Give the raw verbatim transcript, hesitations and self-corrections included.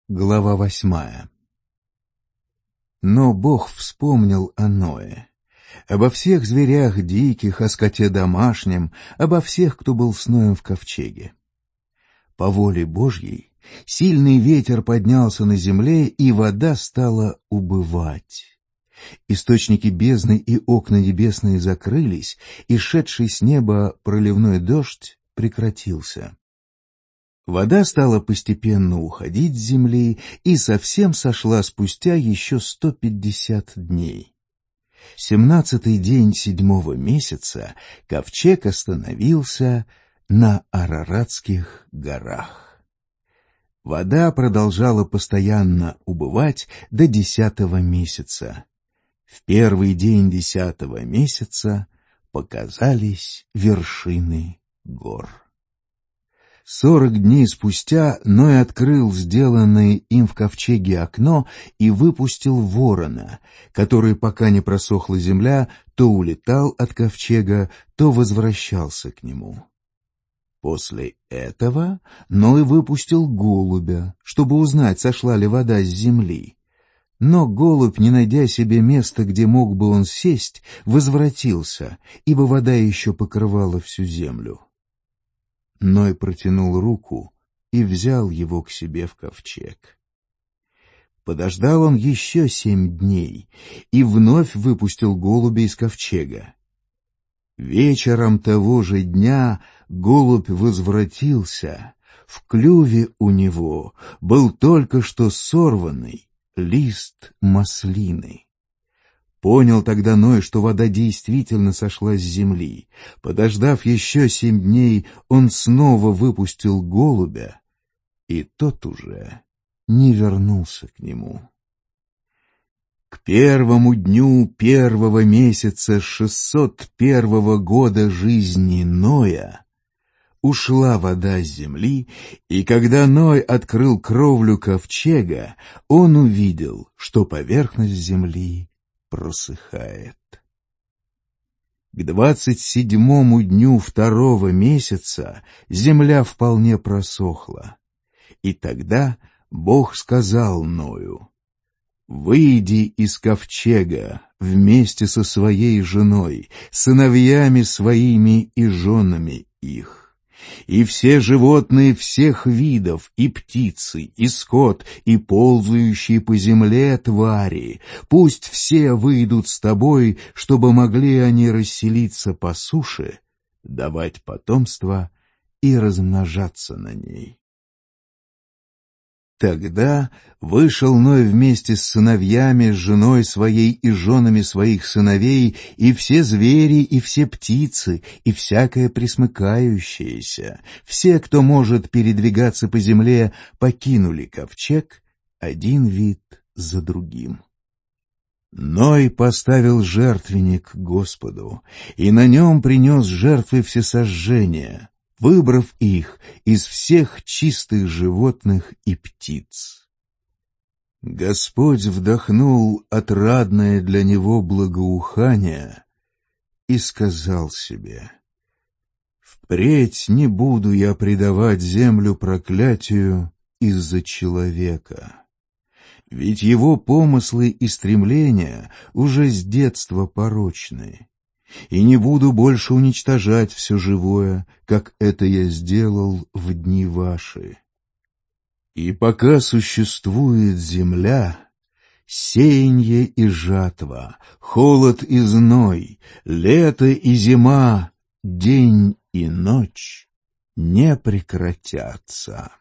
Глава восьмая. Но Бог вспомнил о Ное, обо всех зверях диких, о скоте домашнем, обо всех, кто был с Ноем в ковчеге. По воле Божьей сильный ветер поднялся на земле, и вода стала убывать. Источники бездны и окна небесные закрылись, и шедший с неба проливной дождь прекратился. Вода стала постепенно уходить с земли и совсем сошла спустя еще сто пятьдесят дней. Семнадцатый день седьмого месяца ковчег остановился на Араратских горах. Вода продолжала постоянно убывать до десятого месяца. В первый день десятого месяца показались вершины гор. Сорок дней спустя Ной открыл сделанное им в ковчеге окно и выпустил ворона, который, пока не просохла земля, то улетал от ковчега, то возвращался к нему. После этого Ной выпустил голубя, чтобы узнать, сошла ли вода с земли. Но голубь, не найдя себе места, где мог бы он сесть, возвратился, ибо вода еще покрывала всю землю. Ной протянул руку и взял его к себе в ковчег. Подождал он еще семь дней и вновь выпустил голубя из ковчега. Вечером того же дня голубь возвратился. В клюве у него был только что сорванный лист маслины. Понял тогда Ной, что вода действительно сошла с земли. Подождав еще семь дней, он снова выпустил голубя, и тот уже не вернулся к нему. К первому дню первого месяца шестьсот первого года жизни Ноя ушла вода с земли, и когда Ной открыл кровлю ковчега, он увидел, что поверхность земли просыхает. К двадцать седьмому дню второго месяца земля вполне просохла. И тогда Бог сказал Ною: «Выйди из ковчега вместе со своей женой, сыновьями своими и женами их. И все животные всех видов, и птицы, и скот, и ползающие по земле твари, пусть все выйдут с тобой, чтобы могли они расселиться по суше, давать потомство и размножаться на ней». Тогда вышел Ной вместе с сыновьями, с женой своей и женами своих сыновей, и все звери, и все птицы, и всякое пресмыкающееся, все, кто может передвигаться по земле, покинули ковчег, один вид за другим. Ной поставил жертвенник Господу, и на нем принес жертвы всесожжения, выбрав их из всех чистых животных и птиц. Господь вдохнул отрадное для него благоухание и сказал себе: «Впредь не буду я предавать землю проклятию из-за человека, ведь его помыслы и стремления уже с детства порочны. И не буду больше уничтожать все живое, как это я сделал в дни ваши. И пока существует земля, сеянье и жатва, холод и зной, лето и зима, день и ночь не прекратятся».